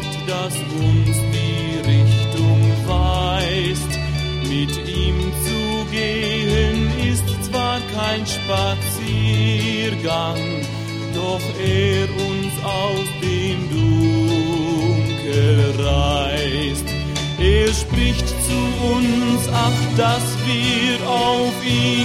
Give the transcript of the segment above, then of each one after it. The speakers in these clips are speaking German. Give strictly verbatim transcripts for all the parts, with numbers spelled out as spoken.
Wort, das uns die Richtung weist. Mit ihm zu gehen ist zwar kein Spaziergang, doch er uns aus dem Dunkel reißt. Er spricht zu uns, ach, dass wir auf ihn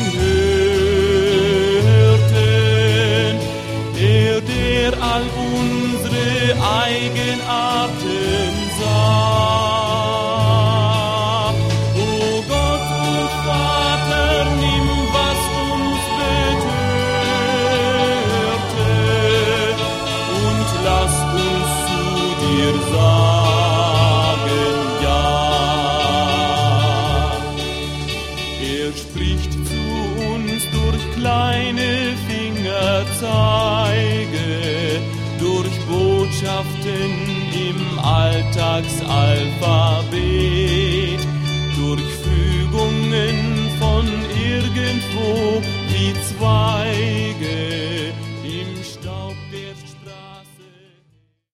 hörten. Er, der all unsere Eigenarten sah. O Gott und Vater, nimm, was uns betörte, und lass uns zu dir sagen, ja. Er spricht zu uns durch kleine Fingerzeige, durch Botschaften im Alltagsalphabet, durch Fügungen